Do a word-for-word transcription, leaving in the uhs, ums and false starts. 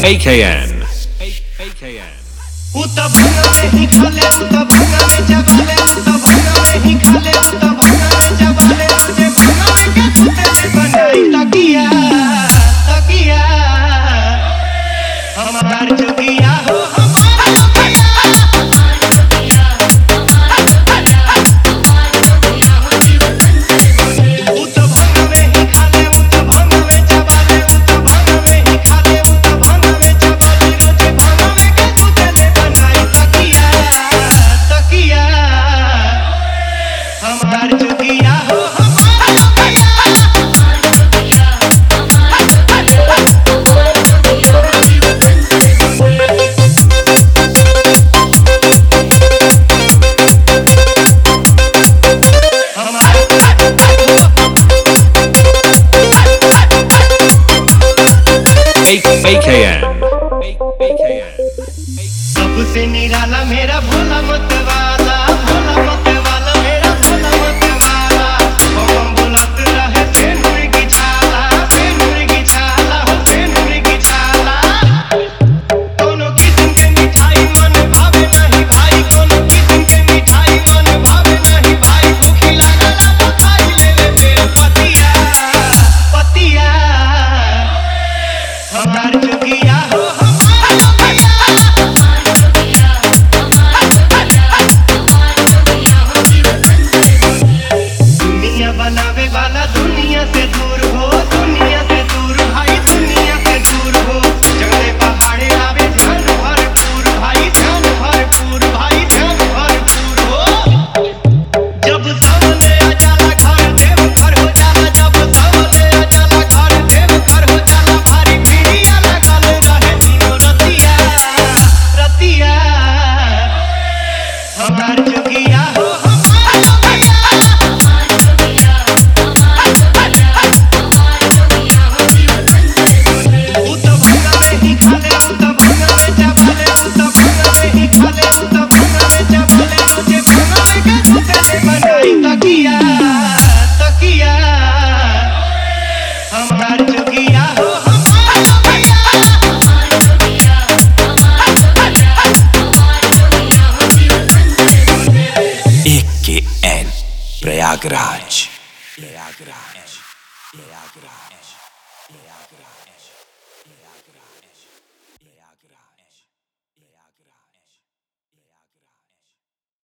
A K N. उता भंगा में ही खाले उता भंगा में चबाले उता भंगा में ही खाले उता भंगा में चबाले मुझे भंगा में के कुत्ते ने बनाई तकिया तकिया हमार जोगिया हो हमार जोगिया हमार जोगिया हमार जोगिया हमार जोगिया हो जीवन उता भंगा में ही खाले उता भंगा में चबाले उता भंगा में ही खाले उता भंगा में चबाले मुझे भंगा में के कुत्ते ने बनाई तकिया तकिया हमार जोगिया हो हमार जोगिया हमार जोगिया हमार जोगिया हमार जोगिया हो जीवन A K N. सबसे निराला मेरा भोला मत वाला भोला मत वाला मेरा भोला मत वाला हम बुलंद रहे फेनुर की छाला फेनुर की छाला हो फेनुर की छाला दोनों किस्म के मिठाई मन भावे नहीं भाई दोनों किस्म के मिठाई मन भावे नहीं भाई भूखी लागला तो खाई लेवे बेल पतिया पतिया हमार जोगिया हो हमार जोगिया हमार जोगिया हमार जोगिया हमार जोगिया हो जीवन दुनिया बनावे वाला दुनिया से दूर हो दुनिया से दूर भाई दुनिया से दूर हो जंगले पहाड़े आवे ध्यान भरपूर भाई ध्यान भरपूर भाई ध्यान भरपूर हो जब सामने आ जाला घर देव घर हो जाला जब सामने आ जाला घर देव घर हो जाला भारी पीड़िया लगल रहे तीनों रतिया रतिया हमार जोगिया हो हमार जोगिया हमार जोगिया हमार जोगिया हमार जोगिया हो जीवन उता भंगा में ही खाले उता भंगा में चबाले उता भंगा में ही खाले उता भंगा में चबाले मुझे भंगा में के कुत्ते ने बनाई तकिया तकिया हमार जोगिया हो हमार जोगिया हमार जोगिया हमार जोगिया हमार जोगिया हो जीवन A K N Prayagraj Prayagraj Prayagraj Prayagraj